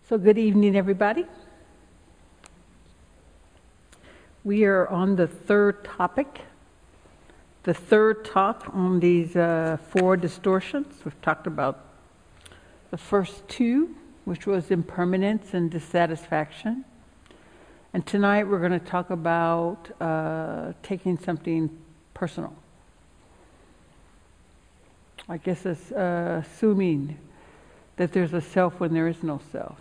So good evening, everybody. We are on the third topic, the third talk on these 4 distortions. We've talked about the first 2, which was impermanence and dissatisfaction. And tonight we're going to talk about taking something personal. I guess it's assuming that there's a self when there is no self.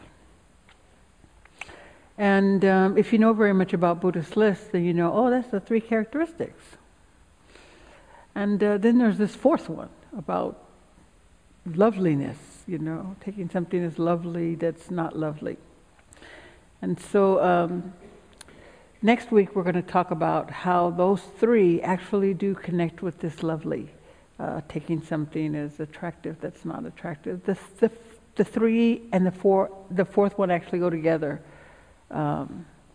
And if you know very much about Buddhist lists, then you know, oh, that's the 3 characteristics. And then there's this 4th one about loveliness, taking something as lovely that's not lovely. And so next week we're going to talk about how those 3 actually do connect with this lovely, taking something as attractive that's not attractive. The 3 and the 4th one actually go together. So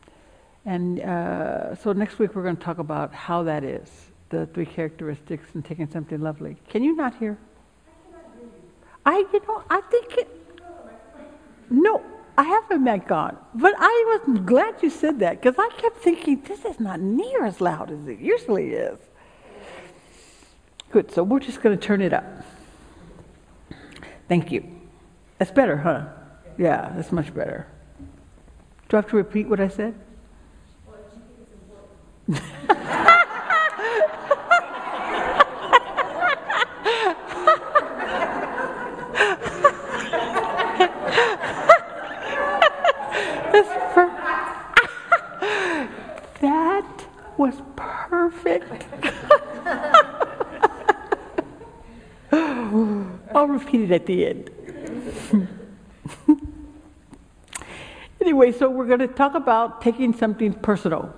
next week we're going to talk about how that is, the 3 characteristics and taking something lovely. Can you not hear? I think no, I have a mic on, but I was glad you said that because I kept thinking this is not near as loud as it usually is. Good, so we're just going to turn it up. Thank you. That's better, huh? Yeah, that's much better. Do I have to repeat what I said? Well, do you think it's important? That was perfect. I'll repeat it at the end. Anyway, so we're going to talk about taking something personal.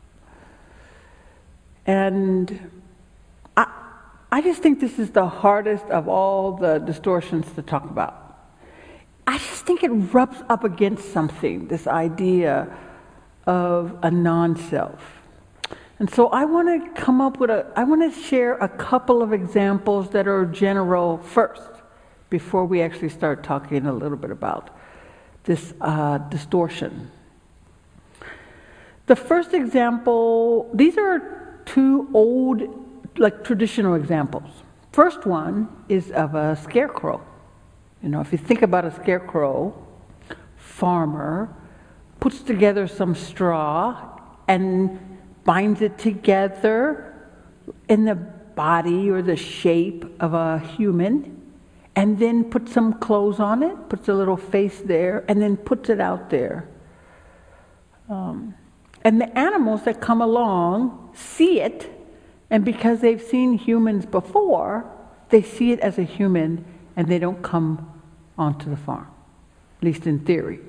And I just think this is the hardest of all the distortions to talk about. I just think it rubs up against something, this idea of a non-self. And so I want to come up with I want to share a couple of examples that are general first, before we actually start talking a little bit about this distortion. The first example, these are 2 old, traditional examples. First one is of a scarecrow. If you think about a scarecrow, farmer puts together some straw and binds it together in the body or the shape of a human, and then puts some clothes on it, puts a little face there, and then puts it out there. And the animals that come along see it, and because they've seen humans before, they see it as a human, and they don't come onto the farm, at least in theory.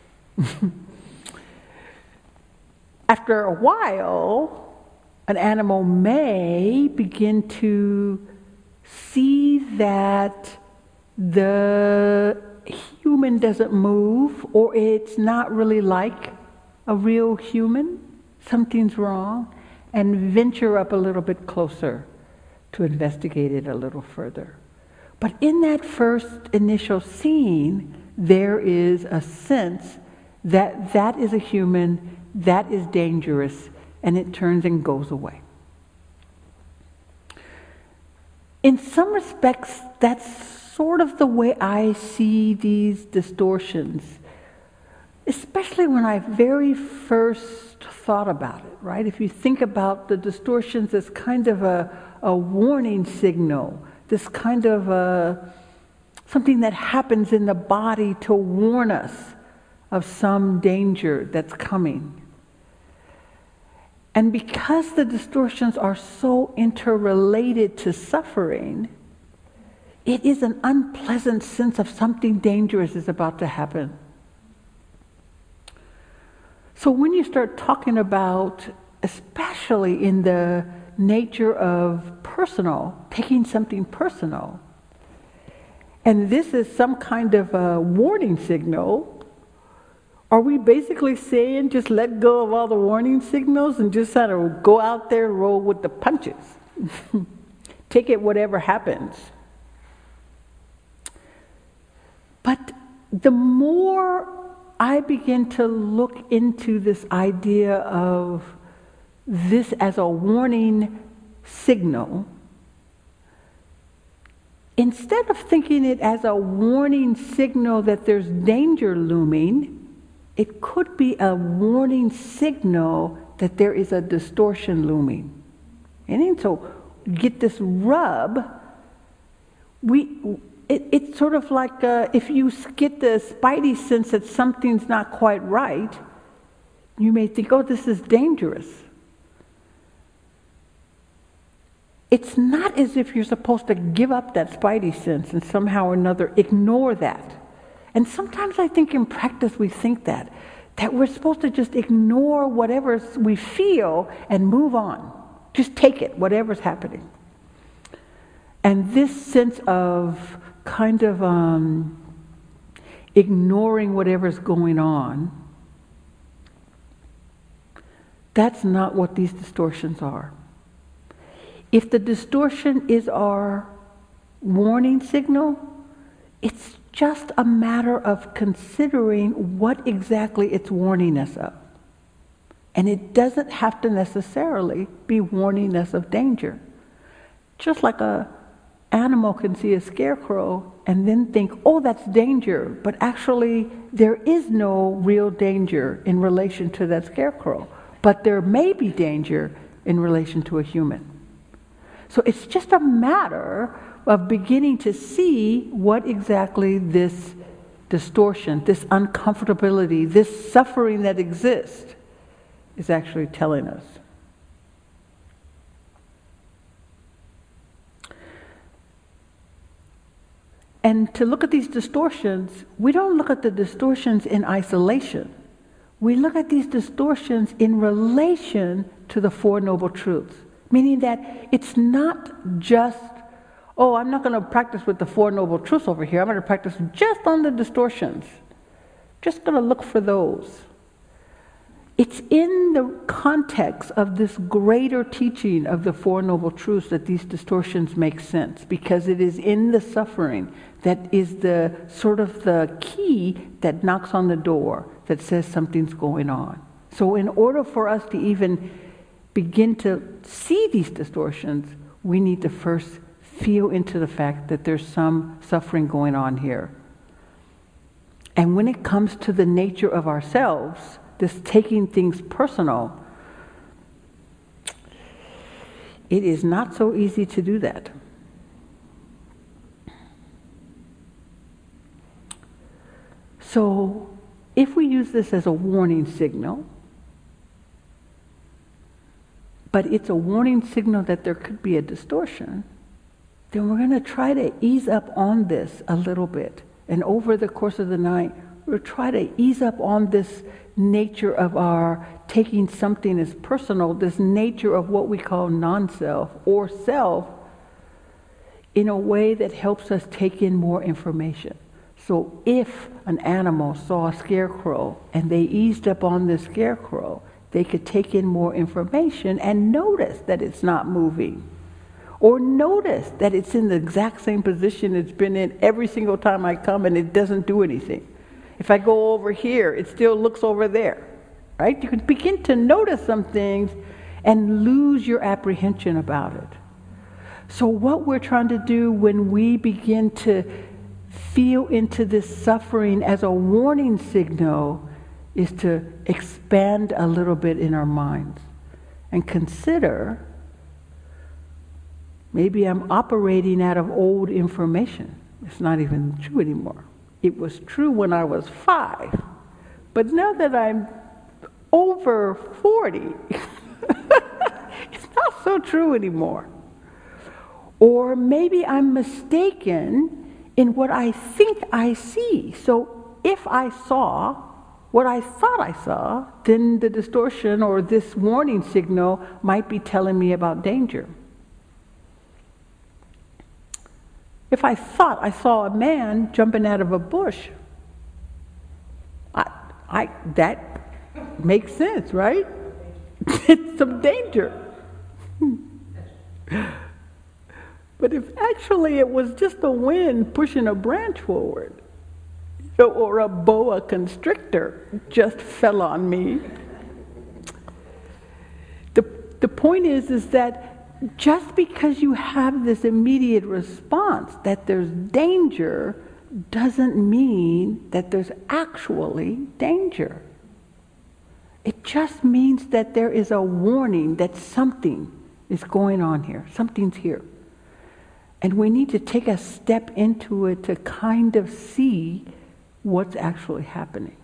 After a while, an animal may begin to see that the human doesn't move, or it's not really like a real human, something's wrong, and venture up a little bit closer to investigate it a little further. But in that first initial scene, there is a sense that that is a human, that is dangerous, and it turns and goes away. In some respects, that's sort of the way I see these distortions, especially when I very first thought about it, right? If you think about the distortions as kind of a warning signal, this kind of something that happens in the body to warn us of some danger that's coming. And because the distortions are so interrelated to suffering, it is an unpleasant sense of something dangerous is about to happen. So when you start talking about, especially in the nature of personal, taking something personal, and this is some kind of a warning signal, are we basically saying just let go of all the warning signals and just sort of go out there and roll with the punches? Take it whatever happens. But the more I begin to look into this idea of this as a warning signal, instead of thinking it as a warning signal that there's danger looming, it could be a warning signal that there is a distortion looming. And so get this rub, it's sort of like if you get the spidey sense that something's not quite right, you may think, oh, this is dangerous. It's not as if you're supposed to give up that spidey sense and somehow or another ignore that. And sometimes I think in practice we think that we're supposed to just ignore whatever we feel and move on. Just take it, whatever's happening. And this sense of kind of ignoring whatever's going on, that's not what these distortions are. If the distortion is our warning signal, it's just a matter of considering what exactly it's warning us of. And it doesn't have to necessarily be warning us of danger. Just like an animal can see a scarecrow and then think, oh, that's danger. But actually, there is no real danger in relation to that scarecrow. But there may be danger in relation to a human. So it's just a matter of beginning to see what exactly this distortion, this uncomfortability, this suffering that exists is actually telling us. And to look at these distortions, we don't look at the distortions in isolation. We look at these distortions in relation to the Four Noble Truths. Meaning that it's not just, oh, I'm not going to practice with the Four Noble Truths over here. I'm going to practice just on the distortions. Just going to look for those. It's in the context of this greater teaching of the Four Noble Truths that these distortions make sense, because it is in the suffering that is the sort of the key that knocks on the door that says something's going on. So in order for us to even begin to see these distortions, we need to first feel into the fact that there's some suffering going on here. And when it comes to the nature of ourselves, this taking things personal, it is not so easy to do that. So if we use this as a warning signal, but it's a warning signal that there could be a distortion, then we're going to try to ease up on this a little bit. And over the course of the night, we'll try to ease up on this nature of our taking something as personal, this nature of what we call non-self or self, in a way that helps us take in more information. So if an animal saw a scarecrow and they eased up on the scarecrow, they could take in more information and notice that it's not moving. Or notice that it's in the exact same position it's been in every single time I come and it doesn't do anything. If I go over here, it still looks over there. Right? You can begin to notice some things and lose your apprehension about it. So what we're trying to do when we begin to feel into this suffering as a warning signal is to expand a little bit in our minds and consider, maybe I'm operating out of old information. It's not even true anymore. It was true when I was 5, but now that I'm over 40, it's not so true anymore. Or maybe I'm mistaken in what I think I see. So if I saw what I thought I saw, then the distortion or this warning signal might be telling me about danger. If I thought I saw a man jumping out of a bush, that makes sense, right? It's some danger. But if actually it was just the wind pushing a branch forward, or a boa constrictor just fell on me. The point is that just because you have this immediate response that there's danger doesn't mean that there's actually danger. It just means that there is a warning that something is going on here, something's here. And we need to take a step into it to kind of see what's actually happening.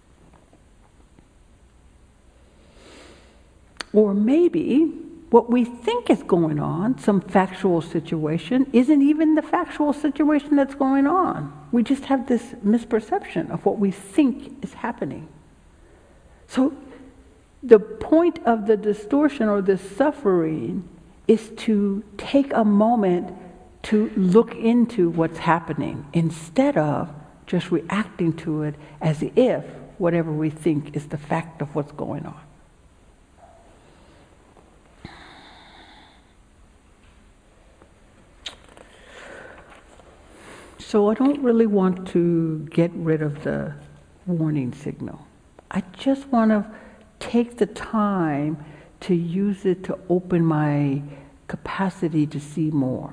Or maybe what we think is going on, some factual situation, isn't even the factual situation that's going on. We just have this misperception of what we think is happening. So the point of the distortion or the suffering is to take a moment to look into what's happening instead of just reacting to it as if whatever we think is the fact of what's going on. So I don't really want to get rid of the warning signal. I just want to take the time to use it to open my capacity to see more.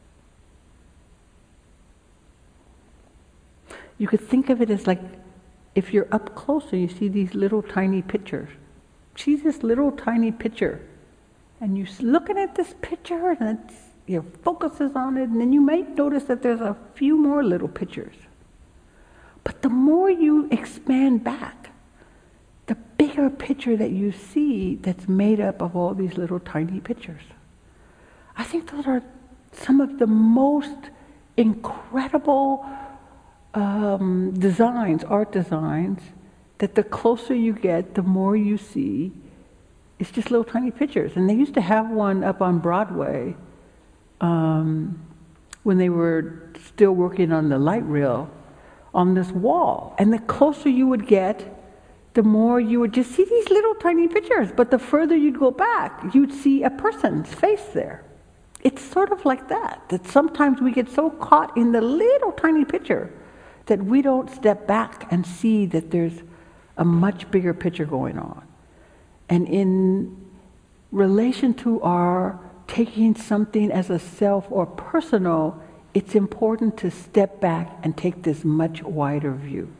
You could think of it as like if you're up close and you see these little tiny pictures. See this little tiny picture, and you're looking at this picture and your focus is on it, and then you might notice that there's a few more little pictures. But the more you expand back, the bigger picture that you see that's made up of all these little tiny pictures. I think those are some of the most incredible designs, art designs, that the closer you get, the more you see. It's just little tiny pictures. And they used to have one up on Broadway when they were still working on the light rail on this wall. And the closer you would get, the more you would just see these little tiny pictures. But the further you'd go back, you'd see a person's face there. It's sort of like that sometimes we get so caught in the little tiny picture that we don't step back and see that there's a much bigger picture going on. And in relation to our taking something as a self or personal, it's important to step back and take this much wider view.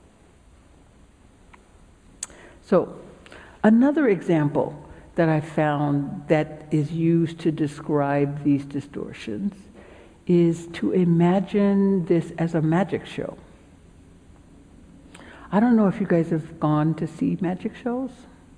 So, another example that I found that is used to describe these distortions is to imagine this as a magic show. I don't know if you guys have gone to see magic shows,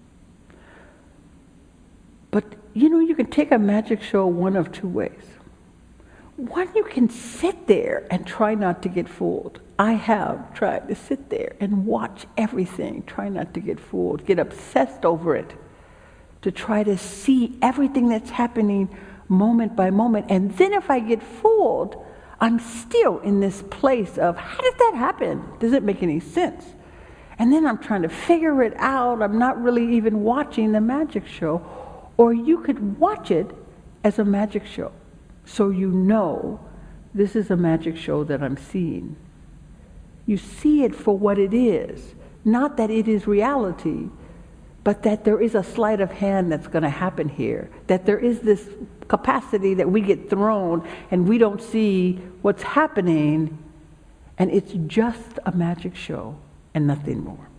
but you can take a magic show one of two ways. One, you can sit there and try not to get fooled. I have tried to sit there and watch everything, try not to get fooled, get obsessed over it, to try to see everything that's happening moment by moment. And then if I get fooled, I'm still in this place of, how did that happen? Does it make any sense? And then I'm trying to figure it out. I'm not really even watching the magic show. Or you could watch it as a magic show. So you know this is a magic show that I'm seeing. You see it for what it is. Not that it is reality, but that there is a sleight of hand that's going to happen here. That there is this capacity that we get thrown and we don't see what's happening. And it's just a magic show and nothing more.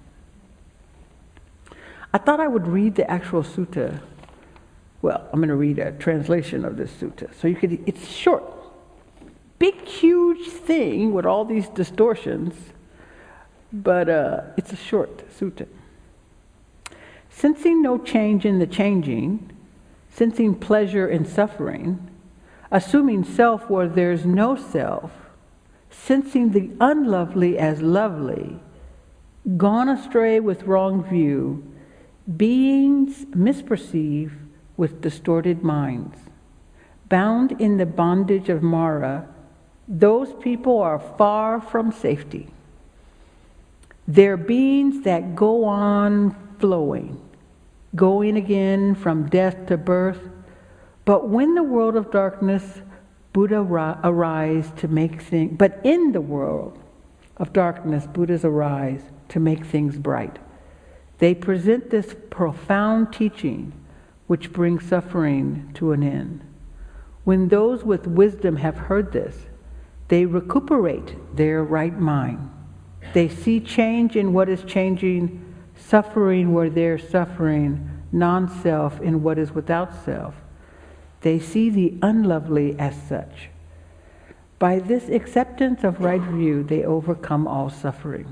I thought I would read the actual sutta. Well, I'm going to read a translation of this sutta. So it's short. Big, huge thing with all these distortions, but it's a short sutta. Sensing no change in the changing, sensing pleasure in suffering, assuming self where there's no self, sensing the unlovely as lovely, gone astray with wrong view, beings misperceive with distorted minds. Bound in the bondage of Mara, those people are far from safety. They're beings that go on flowing, going again from death to birth. But when the world of darkness, Buddha arise to make things, but in the world of darkness, Buddhas arise to make things bright. They present this profound teaching which brings suffering to an end. When those with wisdom have heard this, they recuperate their right mind. They see change in what is changing, suffering where there's suffering, non-self in what is without self. They see the unlovely as such. By this acceptance of right view, they overcome all suffering.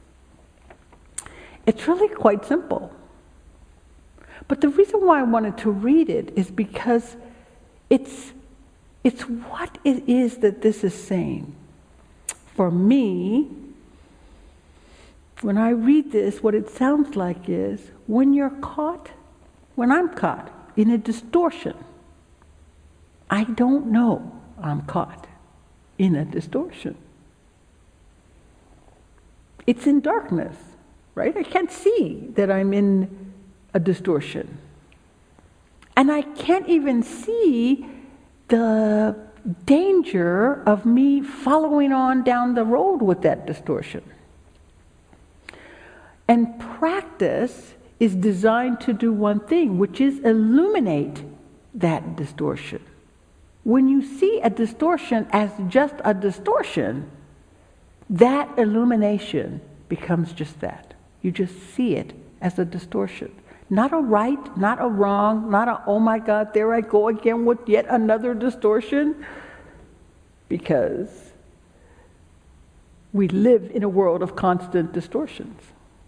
It's really quite simple. But the reason why I wanted to read it is because it's what it is that this is saying. For me, when I read this, what it sounds like is when I'm caught in a distortion, I don't know I'm caught in a distortion. It's in darkness, right? I can't see that I'm in a distortion. And I can't even see the danger of me following on down the road with that distortion. And practice is designed to do one thing, which is illuminate that distortion. When you see a distortion as just a distortion, that illumination becomes just that. You just see it as a distortion. Not a right, not a wrong, not a, oh my God, there I go again with yet another distortion. Because we live in a world of constant distortions.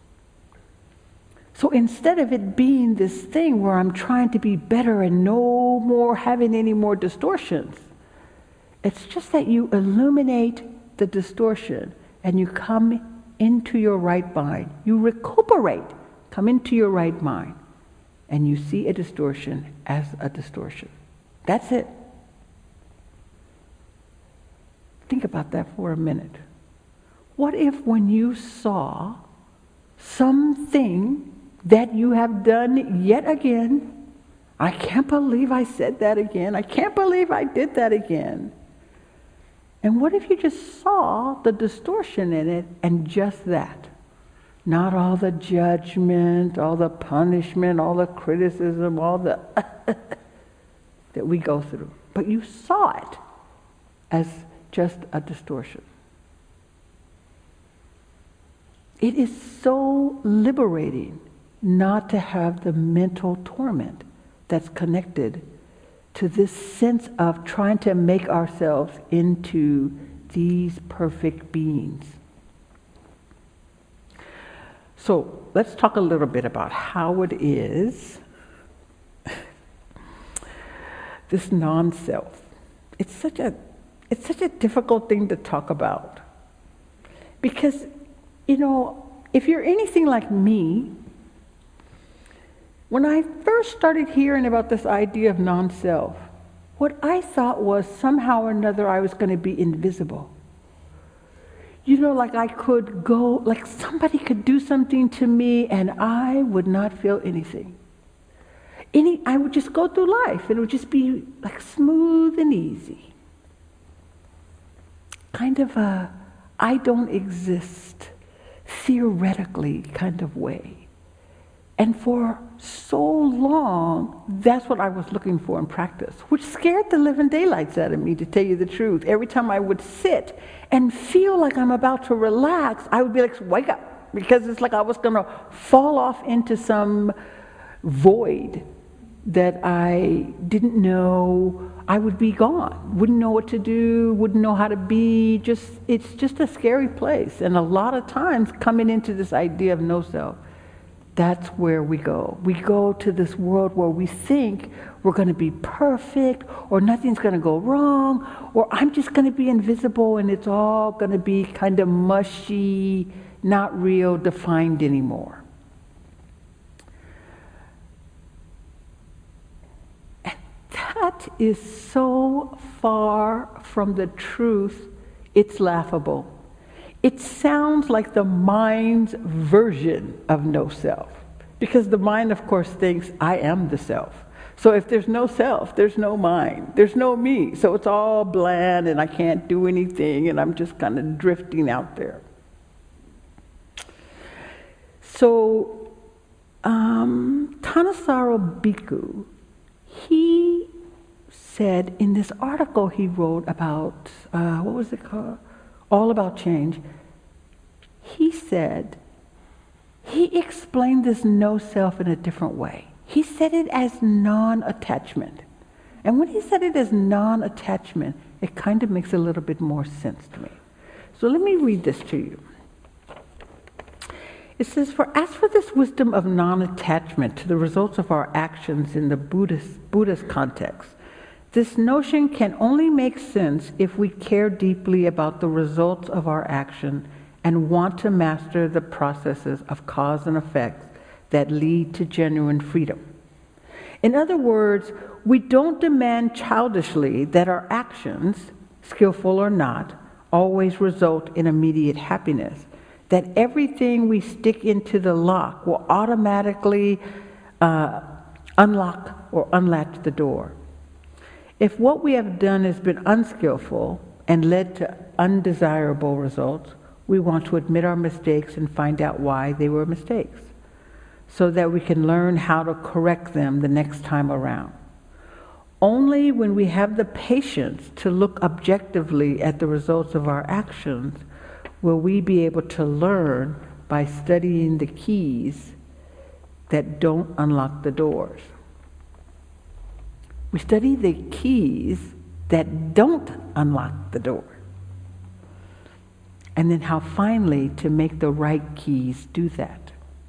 So instead of it being this thing where I'm trying to be better and no more having any more distortions, it's just that you illuminate the distortion and you come into your right mind. You recuperate, come into your right mind, and you see a distortion as a distortion. That's it. Think about that for a minute. What if when you saw something that you have done yet again, I can't believe I said that again, I can't believe I did that again. And what if you just saw the distortion in it and just that? Not all the judgment, all the punishment, all the criticism, all the that we go through. But you saw it as just a distortion. It is so liberating not to have the mental torment that's connected to this sense of trying to make ourselves into these perfect beings. So let's talk a little bit about how it is, this non-self. It's such a difficult thing to talk about. Because, if you're anything like me, when I first started hearing about this idea of non-self, what I thought was somehow or another I was going to be invisible. Like I could go, like somebody could do something to me and I would not feel anything. I would just go through life and it would just be like smooth and easy. Kind of a I don't exist theoretically kind of way. And for so long, that's what I was looking for in practice, which scared the living daylights out of me, to tell you the truth. Every time I would sit and feel like I'm about to relax, I would be like, wake up, because it's like I was going to fall off into some void that I didn't know I would be gone, wouldn't know what to do, wouldn't know how to be. It's just a scary place. And a lot of times coming into this idea of no self, that's where we go. We go to this world where we think we're going to be perfect, or nothing's going to go wrong, or I'm just going to be invisible and it's all going to be kind of mushy, not real, defined anymore. And that is so far from the truth, it's laughable. It sounds like the mind's version of no self. Because the mind, of course, thinks, I am the self. So if there's no self, there's no mind. There's no me. So it's all bland and I can't do anything and I'm just kind of drifting out there. So, Thanissaro Bhikkhu, he said in this article he wrote about, what was it called? All About Change. He said, he explained this no self in a different way. He said it as non-attachment. And when he said it as non-attachment, it kind of makes a little bit more sense to me. So let me read this to you. It says, as for this wisdom of non-attachment to the results of our actions in the Buddhist context, this notion can only make sense if we care deeply about the results of our action and want to master the processes of cause and effect that lead to genuine freedom. In other words, we don't demand childishly that our actions, skillful or not, always result in immediate happiness, that everything we stick into the lock will automatically unlock or unlatch the door. If what we have done has been unskillful and led to undesirable results, we want to admit our mistakes and find out why they were mistakes, so that we can learn how to correct them the next time around. Only when we have the patience to look objectively at the results of our actions will we be able to learn by studying the keys that don't unlock the doors. We study the keys that don't unlock the door. And then how finally to make the right keys do that.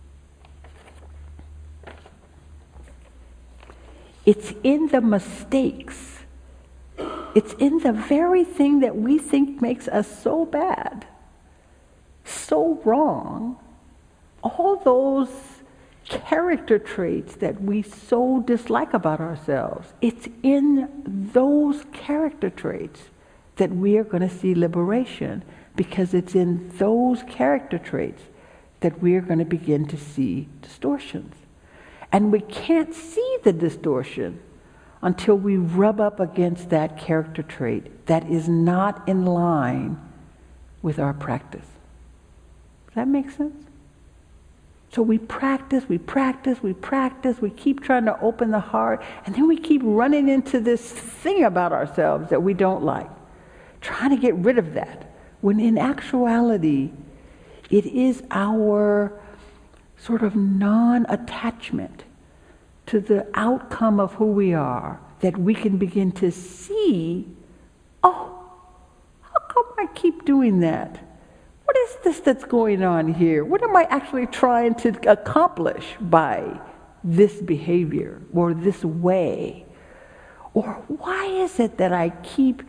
It's in the mistakes. It's in the very thing that we think makes us so bad, so wrong. All those character traits that we so dislike about ourselves, it's in those character traits that we are going to see liberation, because it's in those character traits that we are going to begin to see distortions. And we can't see the distortion until we rub up against that character trait that is not in line with our practice. Does that make sense? So we practice, we keep trying to open the heart, and then we keep running into this thing about ourselves that we don't like, trying to get rid of that, when in actuality, it is our sort of non-attachment to the outcome of who we are that we can begin to see, oh, how come I keep doing that? What is this that's going on here? What am I actually trying to accomplish by this behavior or this way? Or why is it that I keep,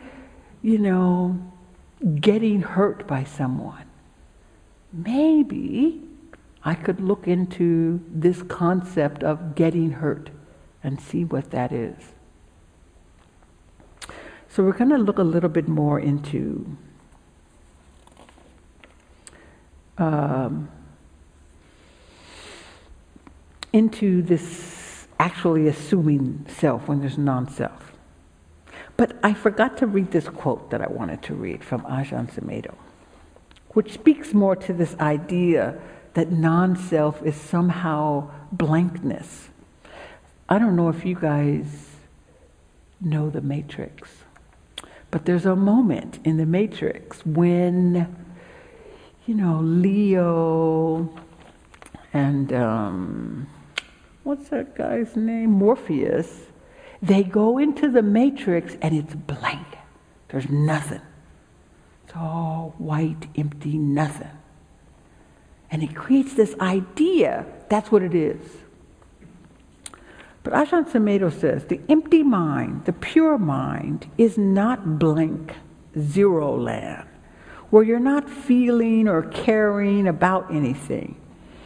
getting hurt by someone? Maybe I could look into this concept of getting hurt and see what that is. So we're going to look a little bit more into this actually assuming self when there's non-self. But I forgot to read this quote that I wanted to read from Ajahn Sumedho, which speaks more to this idea that non-self is somehow blankness. I don't know if you guys know The Matrix, but there's a moment in The Matrix when, Leo and, what's that guy's name? Morpheus, they go into the Matrix and it's blank. There's nothing. It's all white, empty, nothing. And it creates this idea, that's what it is. But Ajahn Sumedho says, the empty mind, the pure mind, is not blank, zero land, where you're not feeling or caring about anything.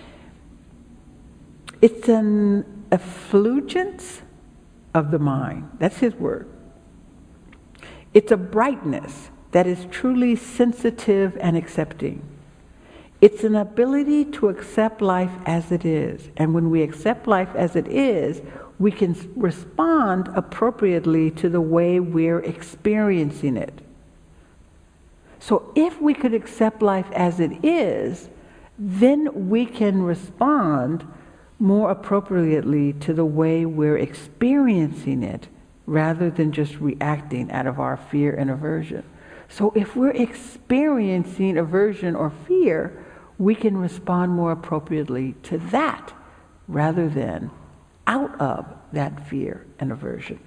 It's an effulgence of the mind. That's his word. It's a brightness that is truly sensitive and accepting. It's an ability to accept life as it is. And when we accept life as it is, we can respond appropriately to the way we're experiencing it. So if we could accept life as it is, then we can respond more appropriately to the way we're experiencing it rather than just reacting out of our fear and aversion. So if we're experiencing aversion or fear, we can respond more appropriately to that rather than out of that fear and aversion.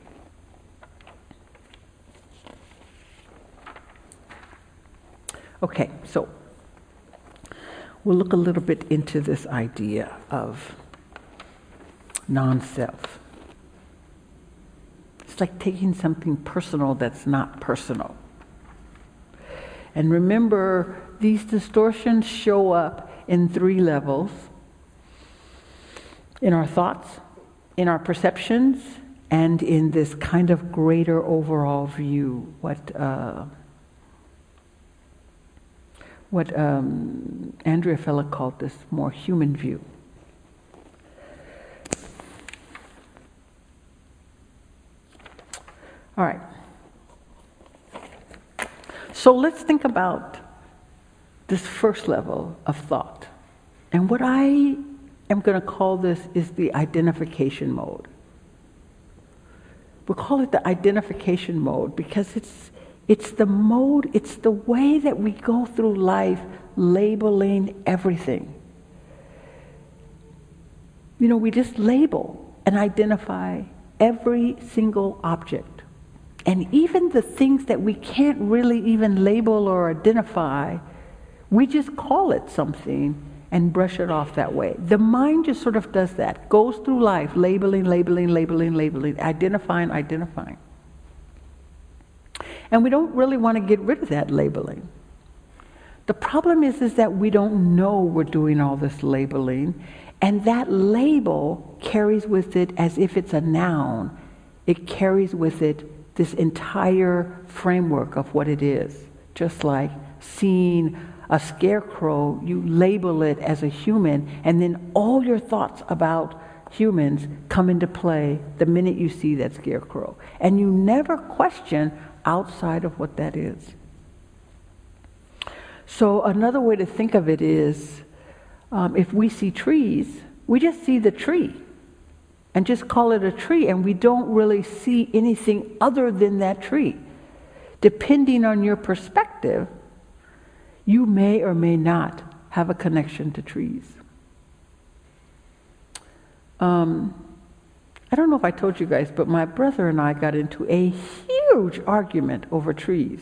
Okay, so we'll look a little bit into this idea of non-self. It's like taking something personal that's not personal. And remember, these distortions show up in 3 levels: in our thoughts, in our perceptions, and in this kind of greater overall view, what Andrea Fella called this more human view. All right. So let's think about this first level of thought. And what I am going to call this is the identification mode. We'll call it the identification mode because it's the mode, it's the way that we go through life labeling everything. You know, we just label and identify every single object. And even the things that we can't really even label or identify, we just call it something and brush it off that way. The mind just sort of does that, goes through life labeling, identifying. And we don't really want to get rid of that labeling. The problem is that we don't know we're doing all this labeling, and that label carries with it, as if it's a noun, it carries with it this entire framework of what it is. Just like seeing a scarecrow, you label it as a human, and then all your thoughts about humans come into play the minute you see that scarecrow. And you never question outside of what that is. So another way to think of it is, if we see trees, we just see the tree and just call it a tree, and we don't really see anything other than that tree. Depending on your perspective, you may or may not have a connection to trees. I don't know if I told you guys, but my brother and I got into a huge argument over trees.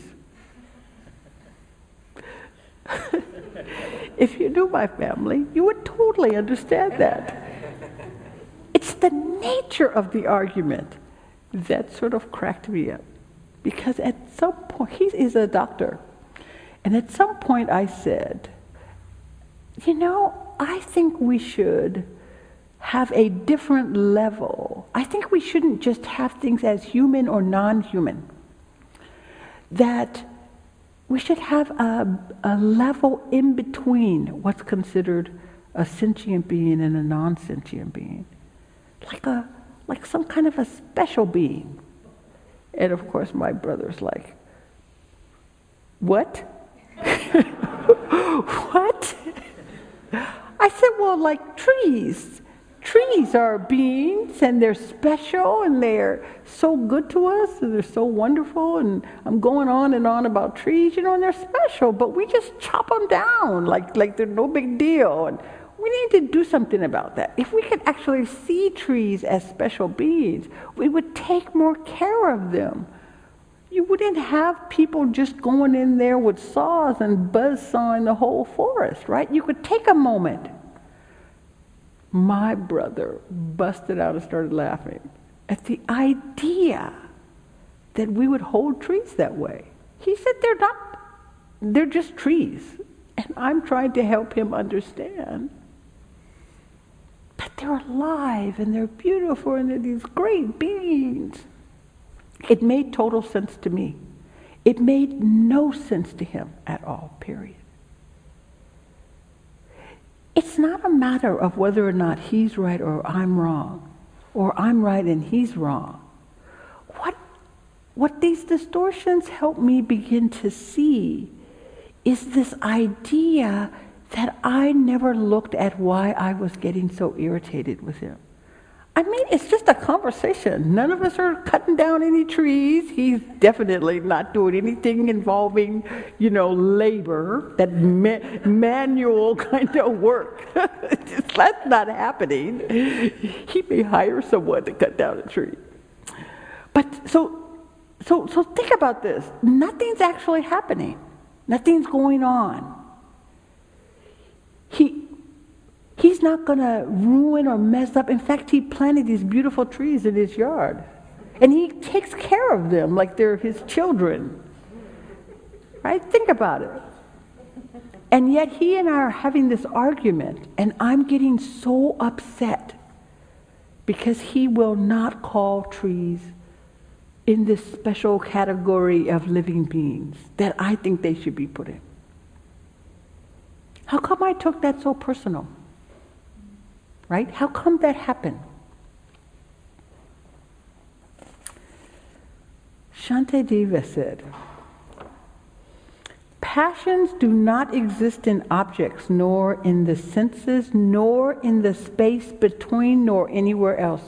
If you knew my family, you would totally understand that. It's the nature of the argument that sort of cracked me up. Because at some point, he is a doctor, and at some point I said, you know, I think we should have a different level. I think we shouldn't just have things as human or non-human. That we should have a level in between what's considered a sentient being and a non-sentient being. Like some kind of a special being. And of course my brother's like, what? What? I said, well, like trees. Trees are beings, and they're special, and they're so good to us, and they're so wonderful, and I'm going on and on about trees, you know, and they're special, but we just chop them down like they're no big deal, and we need to do something about that. If we could actually see trees as special beings, we would take more care of them. You wouldn't have people just going in there with saws and buzzsawing the whole forest, right? You could take a moment. My brother busted out and started laughing at the idea that we would hold trees that way. He said they're just trees. And I'm trying to help him understand that they're alive and they're beautiful and they're these great beings. It made total sense to me. It made no sense to him at all, period. It's not a matter of whether or not he's right or I'm wrong, or I'm right and he's wrong. What these distortions help me begin to see is this idea that I never looked at why I was getting so irritated with him. I mean, it's just a conversation. None of us are cutting down any trees. He's definitely not doing anything involving, labor, that manual kind of work. That's not happening. He may hire someone to cut down a tree. But so think about this. Nothing's actually happening. Nothing's going on. He's not going to ruin or mess up. In fact, he planted these beautiful trees in his yard. And he takes care of them like they're his children. Right? Think about it. And yet he and I are having this argument, and I'm getting so upset because he will not call trees in this special category of living beings that I think they should be put in. How come I took that so personal? Right? How come that happened? Shantideva said, passions do not exist in objects, nor in the senses, nor in the space between, nor anywhere else.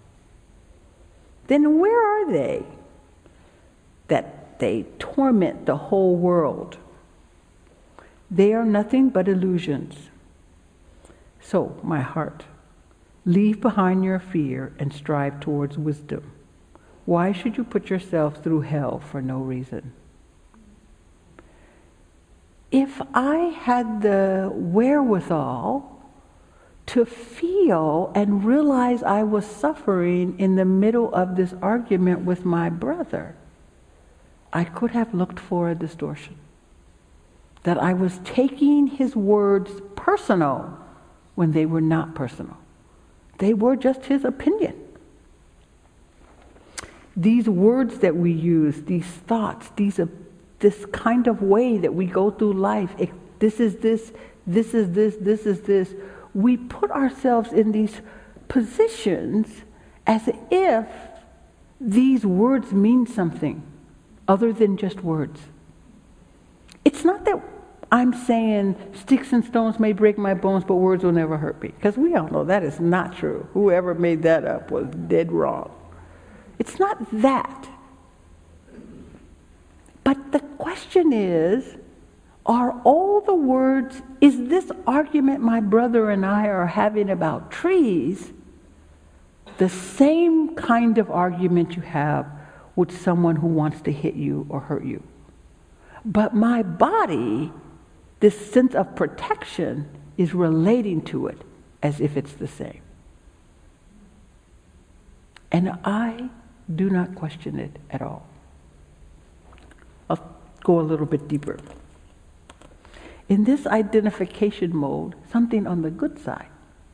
Then where are they? That they torment the whole world. They are nothing but illusions. So, my heart, leave behind your fear and strive towards wisdom. Why should you put yourself through hell for no reason? If I had the wherewithal to feel and realize I was suffering in the middle of this argument with my brother, I could have looked for a distortion. That I was taking his words personal when they were not personal. They were just his opinion. These words that we use, these thoughts, this kind of way that we go through life, this is this, this is this, this is this, we put ourselves in these positions as if these words mean something other than just words. It's not that I'm saying sticks and stones may break my bones, but words will never hurt me. Because we all know that is not true. Whoever made that up was dead wrong. It's not that. But the question is, are all the words, is this argument my brother and I are having about trees the same kind of argument you have with someone who wants to hit you or hurt you? But my body, this sense of protection, is relating to it as if it's the same. And I do not question it at all. I'll go a little bit deeper. In this identification mode, something on the good side.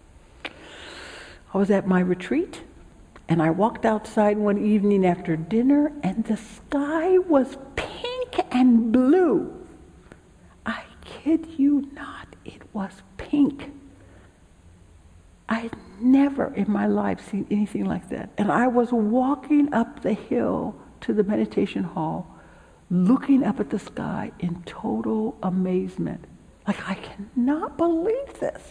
I was at my retreat, and I walked outside one evening after dinner, and the sky was pink and blue. I kid you not, it was pink. I had never in my life seen anything like that. And I was walking up the hill to the meditation hall, looking up at the sky in total amazement. Like, I cannot believe this.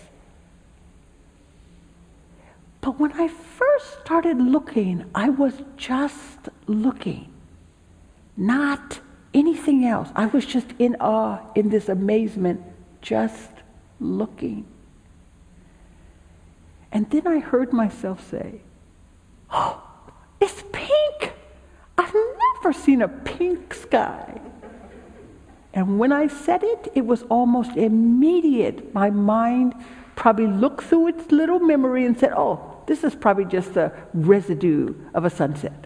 But when I first started looking, I was just looking, not anything else. I was just in awe, in this amazement, just looking. And then I heard myself say, oh, it's pink. I've never seen a pink sky. And when I said it, it was almost immediate. My mind probably looked through its little memory and said, oh, this is probably just the residue of a sunset.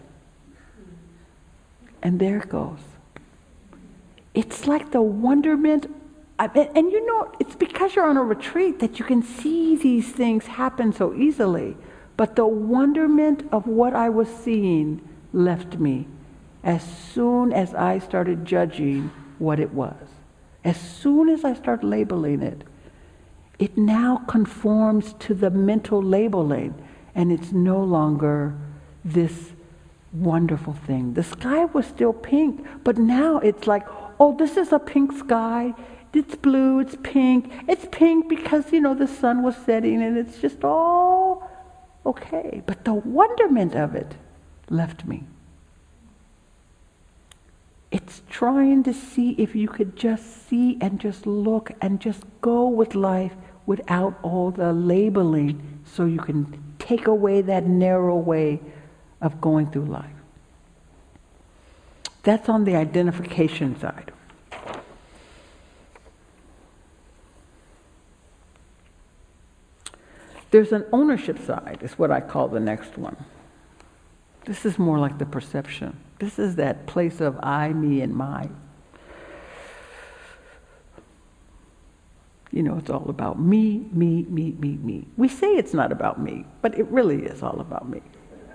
And there it goes. It's like the wonderment, and you know, it's because you're on a retreat that you can see these things happen so easily. But the wonderment of what I was seeing left me as soon as I started judging what it was. As soon as I start labeling it, it now conforms to the mental labeling, and it's no longer this wonderful thing. The sky was still pink, but now it's like, oh, this is a pink sky. It's blue, it's pink. It's pink because, the sun was setting and it's just all okay. But the wonderment of it left me. It's trying to see if you could just see and just look and just go with life without all the labeling, so you can take away that narrow way of going through life. That's on the identification side. There's an ownership side, is what I call the next one. This is more like the perception. This is that place of I, me, and my. It's all about me, me, me, me, me. We say it's not about me, but it really is all about me.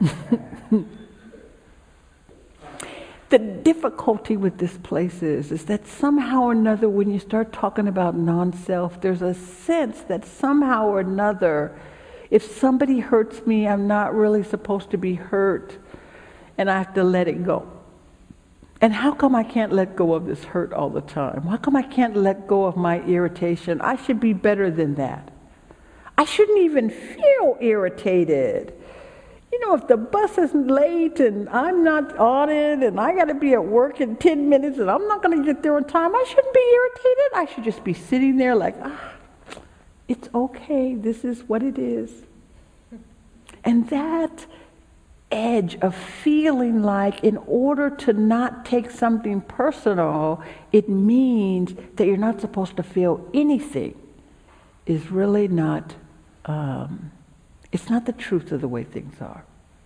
The difficulty with this place is that somehow or another, when you start talking about non-self, there's a sense that somehow or another, if somebody hurts me, I'm not really supposed to be hurt, and I have to let it go. And how come I can't let go of this hurt all the time? How come I can't let go of my irritation? I should be better than that. I shouldn't even feel irritated. If the bus is late and I'm not on it and I got to be at work in 10 minutes and I'm not going to get there on time, I shouldn't be irritated. I should just be sitting there like, it's okay. This is what it is. And that edge of feeling like in order to not take something personal, it means that you're not supposed to feel anything, is really not, it's not the truth of the way things are.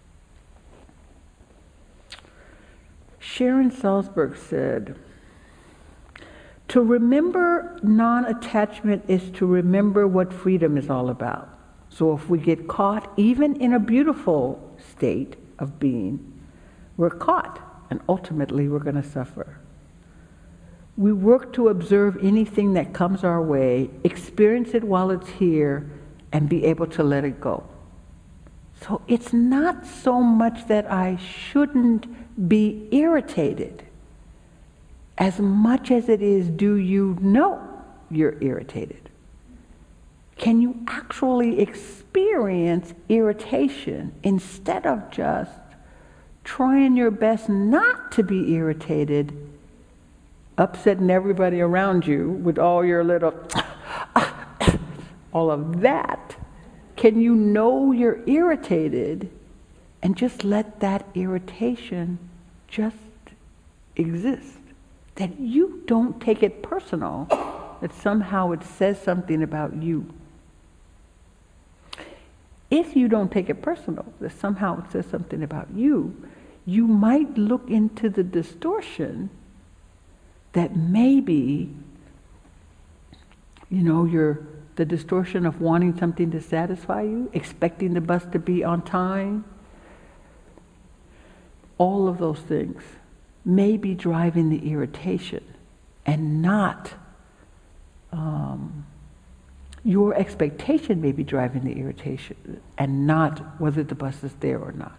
Sharon Salzberg said, to remember non-attachment is to remember what freedom is all about. So if we get caught, even in a beautiful state of being, we're caught, and ultimately we're going to suffer. We work to observe anything that comes our way, experience it while it's here, and be able to let it go. So it's not so much that I shouldn't be irritated, as much as it is, do you know you're irritated? Can you actually experience irritation instead of just trying your best not to be irritated, upsetting everybody around you with all your little, all of that? Can you know you're irritated and just let that irritation just exist? That you don't take it personal, that somehow it says something about you. If you don't take it personal, that somehow it says something about you, you might look into the distortion that maybe, the distortion of wanting something to satisfy you, expecting the bus to be on time, all of those things may be driving the irritation, and not your expectation may be driving the irritation, and not whether the bus is there or not.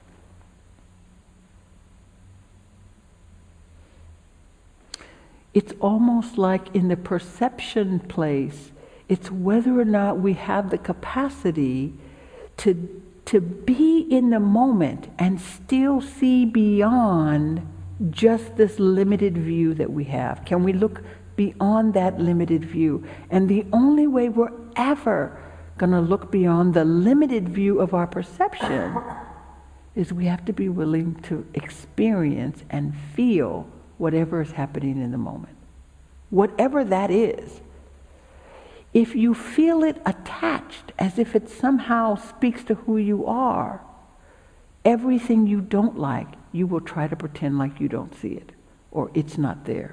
It's almost like in the perception place, it's whether or not we have the capacity to be in the moment and still see beyond just this limited view that we have. Can we look beyond that limited view? And the only way we're ever going to look beyond the limited view of our perception is we have to be willing to experience and feel whatever is happening in the moment. Whatever that is. If you feel it attached, as if it somehow speaks to who you are, everything you don't like, you will try to pretend like you don't see it, or it's not there.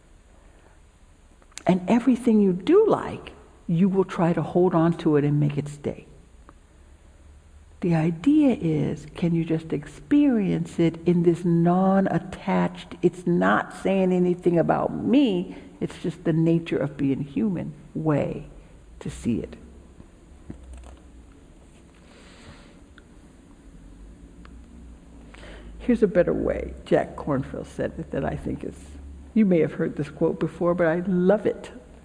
And everything you do like, you will try to hold on to it and make it stay. The idea is, can you just experience it in this non-attached, it's not saying anything about me, it's just the nature of being human way to see it. Here's a better way. Jack Kornfield said it that I think is, you may have heard this quote before, but I love it.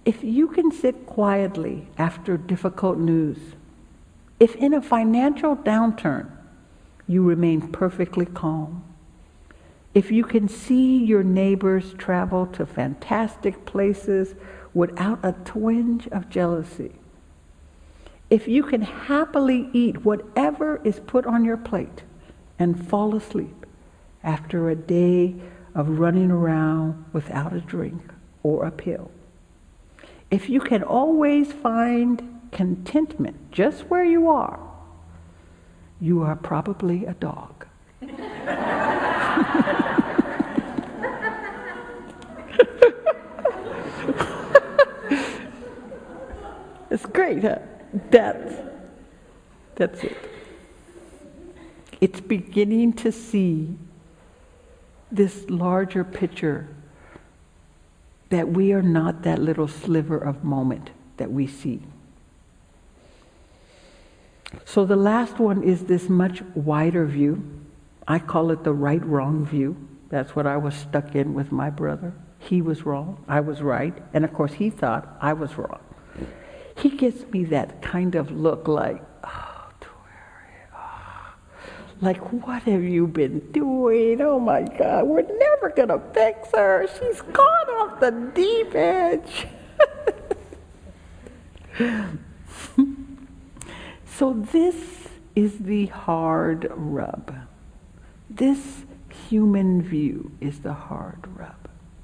If you can sit quietly after difficult news, if in a financial downturn you remain perfectly calm, if you can see your neighbors travel to fantastic places without a twinge of jealousy, if you can happily eat whatever is put on your plate and fall asleep after a day of running around without a drink or a pill, if you can always find contentment just where you are probably a dog. It's great, huh? That's it. It's beginning to see this larger picture that we are not that little sliver of moment that we see. So the last one is this much wider view. I call it the right-wrong view. That's what I was stuck in with my brother. He was wrong, I was right, and of course he thought I was wrong. He gives me that kind of look like, oh, Terry, oh. Like, what have you been doing? Oh my God, we're never gonna fix her. She's gone off the deep edge. So this is the hard rub. This human view is the hard rub.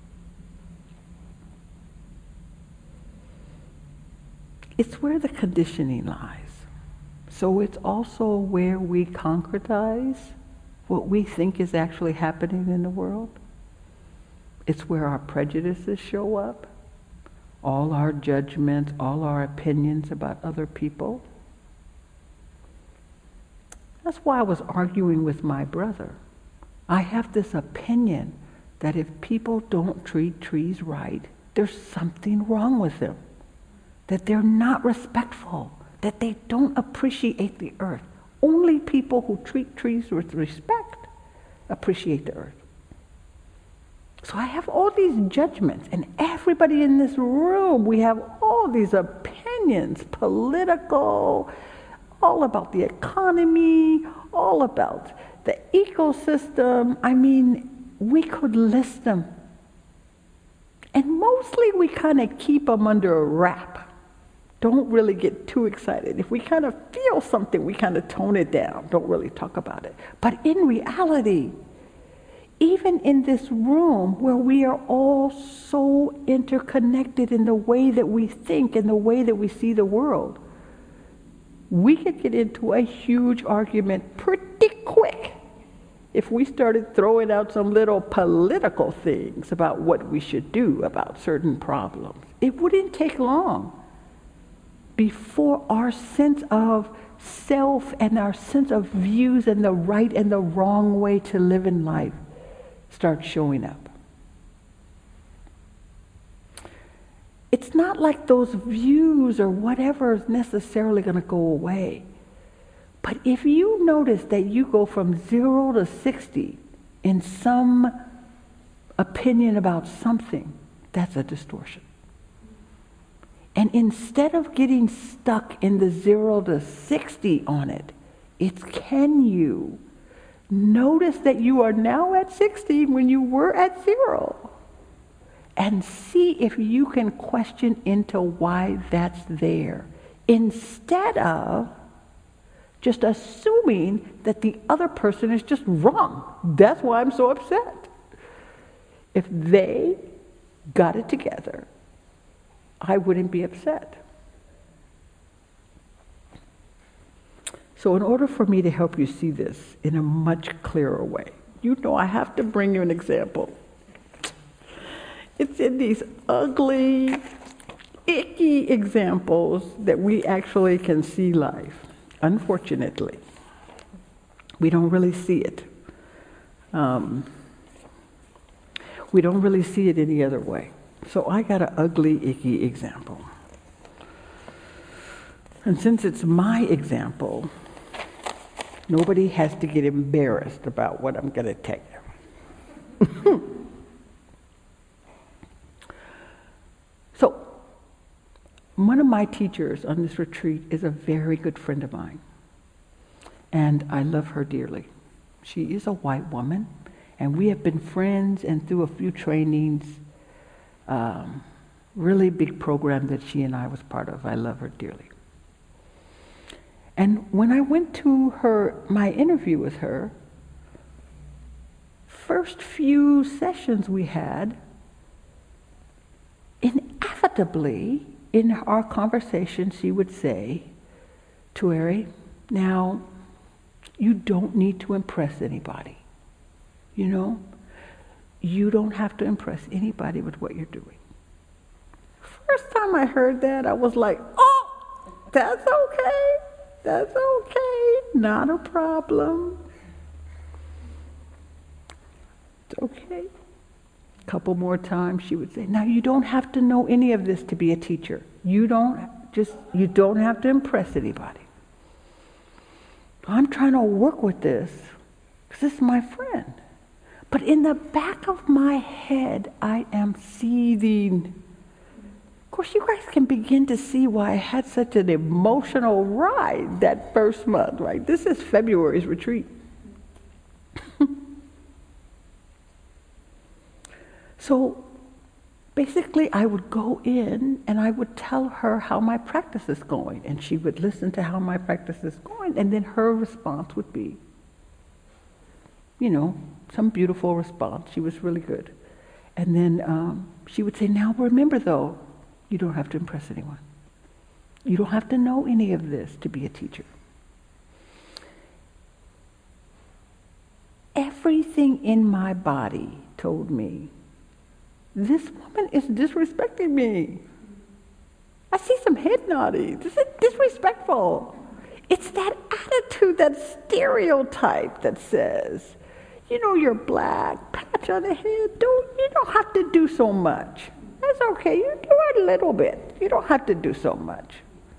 It's where the conditioning lies. So it's also where we concretize what we think is actually happening in the world. It's where our prejudices show up, all our judgments, all our opinions about other people. That's why I was arguing with my brother. I have this opinion that if people don't treat trees right, there's something wrong with them. That they're not respectful, that they don't appreciate the earth. Only people who treat trees with respect appreciate the earth. So I have all these judgments, and everybody in this room, we have all these opinions, political, all about the economy, all about the ecosystem. I mean, we could list them. And mostly we kind of keep them under a wrap. Don't really get too excited. If we kind of feel something, we kind of tone it down. Don't really talk about it. But in reality, even in this room where we are all so interconnected in the way that we think and the way that we see the world, we could get into a huge argument pretty quick if we started throwing out some little political things about what we should do about certain problems. It wouldn't take long before our sense of self and our sense of views and the right and the wrong way to live in life starts showing up. It's not like those views or whatever is necessarily going to go away. But if you notice that you go from 0 to 60 in some opinion about something, that's a distortion. And instead of getting stuck in the 0 to 60 on it, it's can you notice that you are now at 60 when you were at 0? And see if you can question into why that's there, instead of just assuming that the other person is just wrong. That's why I'm so upset. If they got it together, I wouldn't be upset. So in order for me to help you see this in a much clearer way, you know I have to bring you an example. It's in these ugly, icky examples that we actually can see life. Unfortunately, we don't really see it. We don't really see it any other way. So I got an ugly, icky example. And since it's my example, nobody has to get embarrassed about what I'm going to tell you. So, my teachers on this retreat is a very good friend of mine. And I love her dearly. She is a white woman, and we have been friends, and through a few trainings, really big program that she and I was part of. I love her dearly. And when I went to my interview with her, first few sessions we had, inevitably in our conversation she would say, Tuere, now you don't need to impress anybody. You know, you don't have to impress anybody with what you're doing. First time I heard that, I was like, oh, that's okay. That's okay. Not a problem. It's okay. A couple more times she would say, now you don't have to know any of this to be a teacher. You don't have to impress anybody. I'm trying to work with this because this is my friend. But in the back of my head, I am seething. Of course, you guys can begin to see why I had such an emotional ride that first month, right? This is February's retreat. So basically, I would go in and I would tell her how my practice is going, and she would listen to how my practice is going, and then her response would be, you know, some beautiful response. She was really good. And then she would say, now remember though, you don't have to impress anyone. You don't have to know any of this to be a teacher. Everything in my body told me, this woman is disrespecting me. I see some head nodding. This is disrespectful. It's that attitude, that stereotype that says, you know, you're black, patch on the head, you don't have to do so much. That's okay, you do a little bit. You don't have to do so much.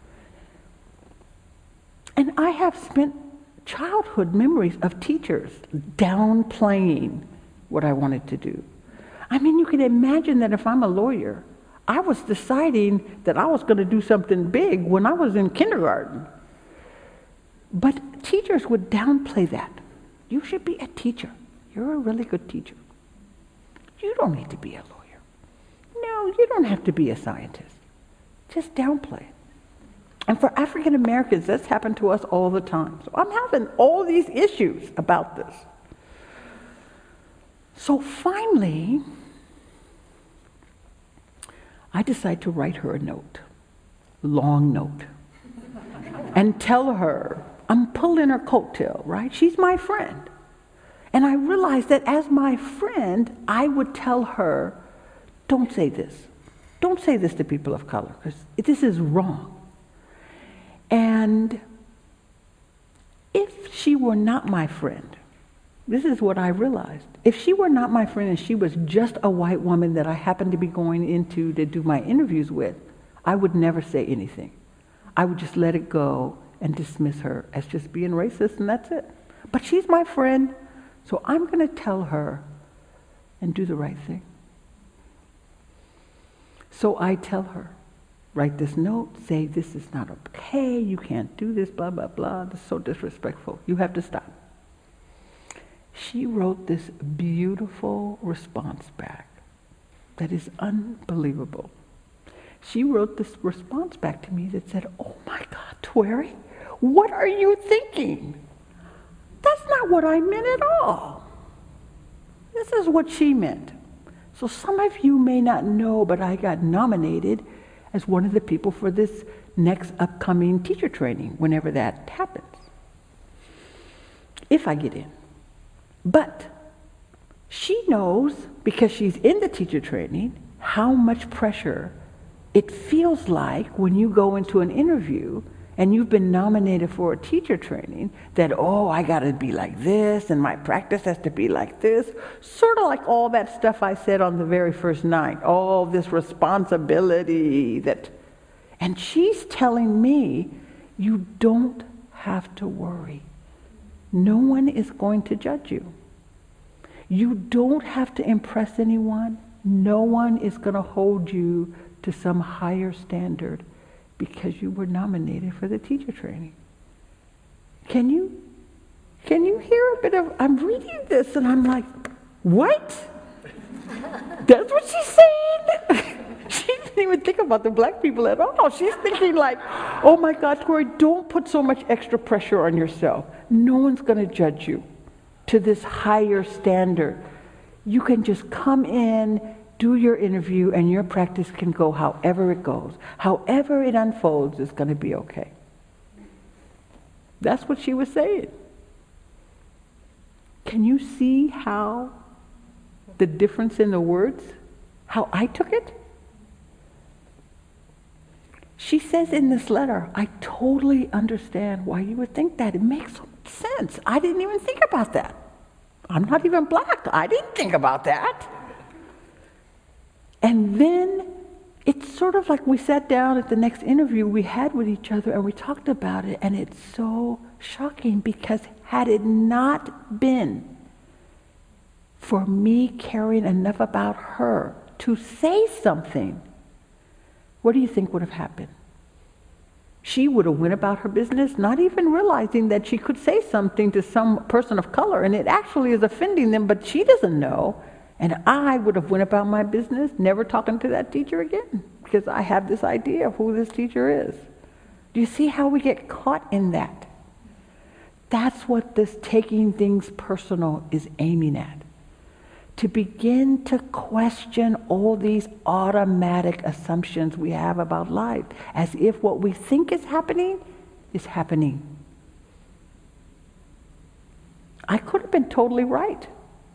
And I have spent childhood memories of teachers downplaying what I wanted to do. I mean, you can imagine that if I'm a lawyer, I was deciding that I was going to do something big when I was in kindergarten. But teachers would downplay that. You should be a teacher. You're a really good teacher. You don't need to be a lawyer. No, you don't have to be a scientist. Just downplay it. And for African Americans, that's happened to us all the time. So I'm having all these issues about this. So finally, I decide to write her a note, long note, and tell her, I'm pulling her coattail, right? She's my friend. And I realized that as my friend, I would tell her, don't say this. Don't say this to people of color, because this is wrong. And if she were not my friend, this is what I realized. If she were not my friend and she was just a white woman that I happened to be going into to do my interviews with, I would never say anything. I would just let it go and dismiss her as just being racist, and that's it. But she's my friend, so I'm going to tell her and do the right thing. So I tell her, write this note, say this is not okay, you can't do this, blah, blah, blah. This is so disrespectful. You have to stop. She wrote this beautiful response back that is unbelievable. She wrote this response back to me that said, oh my God, Tuere, what are you thinking? That's not what I meant at all. This is what she meant. So some of you may not know, but I got nominated as one of the people for this next upcoming teacher training, whenever that happens. If I get in. But she knows, because she's in the teacher training, how much pressure it feels like when you go into an interview and you've been nominated for a teacher training, that, oh, I got to be like this, and my practice has to be like this. Sort of like all that stuff I said on the very first night, all this responsibility that... And she's telling me, you don't have to worry. No one is going to judge you. You don't have to impress anyone. No one is going to hold you to some higher standard because you were nominated for the teacher training. Can you hear a bit of, I'm reading this and I'm like, what? That's what she's saying? She didn't even think about the black people at all. She's thinking like, oh my God, Tori, don't put so much extra pressure on yourself. No one's going to judge you to this higher standard. You can just come in, do your interview, and your practice can go however it goes. However it unfolds is going to be okay. That's what she was saying. Can you see how the difference in the words, how I took it? She says in this letter, I totally understand why you would think that. It makes so much sense. I didn't even think about that. I'm not even black. I didn't think about that. And then it's sort of like we sat down at the next interview we had with each other and we talked about it, and it's so shocking because had it not been for me caring enough about her to say something, what do you think would have happened? She would have went about her business not even realizing that she could say something to some person of color and it actually is offending them, but she doesn't know. And I would have went about my business never talking to that teacher again because I have this idea of who this teacher is. Do you see how we get caught in that? That's what this taking things personal is aiming at. To begin to question all these automatic assumptions we have about life, as if what we think is happening is happening. I could have been totally right.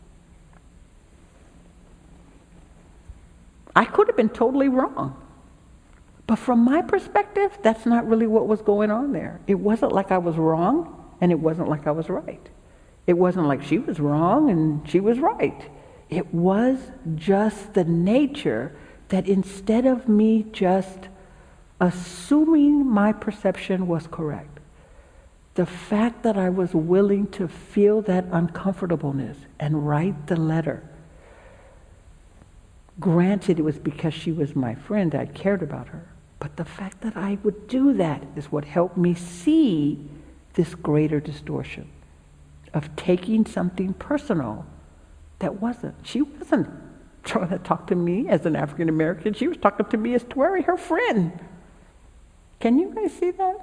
I could have been totally wrong. But from my perspective, that's not really what was going on there. It wasn't like I was wrong, and it wasn't like I was right. It wasn't like she was wrong and she was right. It was just the nature that instead of me just assuming my perception was correct, the fact that I was willing to feel that uncomfortableness and write the letter, granted it was because she was my friend, I cared about her, but the fact that I would do that is what helped me see this greater distortion of taking something personal that wasn't. She wasn't trying to talk to me as an African American. She was talking to me as Tori, her friend. Can you guys see that?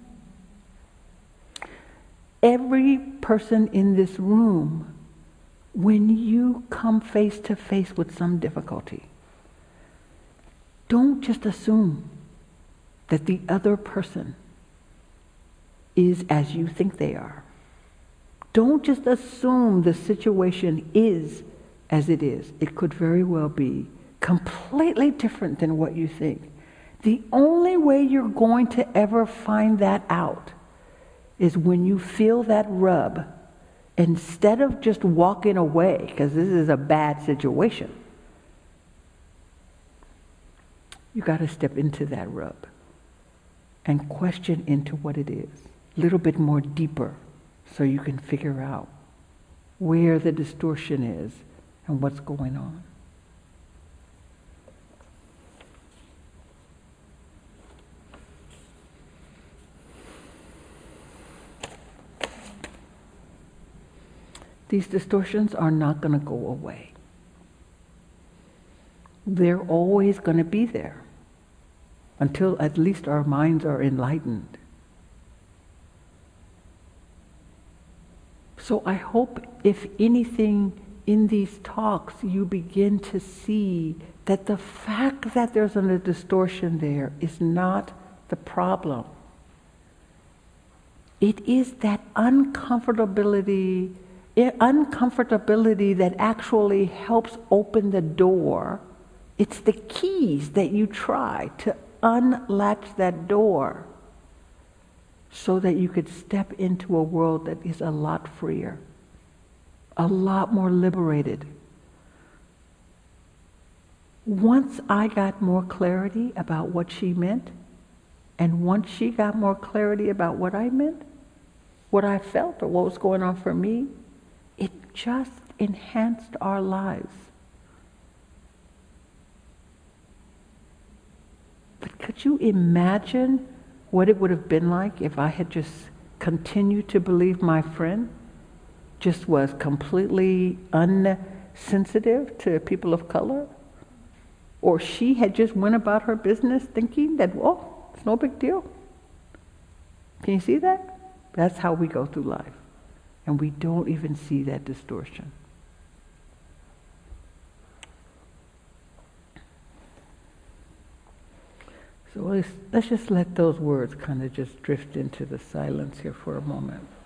Every person in this room, when you come face to face with some difficulty, don't just assume that the other person is as you think they are. Don't just assume the situation is as it is. It could very well be completely different than what you think. The only way you're going to ever find that out is when you feel that rub, instead of just walking away, because this is a bad situation, you got to step into that rub and question into what it is, a little bit more deeper, so you can figure out where the distortion is and what's going on. These distortions are not going to go away. They're always going to be there until at least our minds are enlightened. So I hope, if anything, in these talks you begin to see that the fact that there's a distortion there is not the problem. It is that uncomfortability that actually helps open the door. It's the keys that you try to unlatch that door so that you could step into a world that is a lot freer, a lot more liberated. Once I got more clarity about what she meant, and once she got more clarity about what I meant, what I felt or what was going on for me, it just enhanced our lives. But Could you imagine what it would have been like if I had just continued to believe my friend just was completely unsensitive to people of color? Or she had just went about her business thinking that, well, it's no big deal. Can you see that? That's how we go through life. And we don't even see that distortion. So let's just let those words kind of just drift into the silence here for a moment.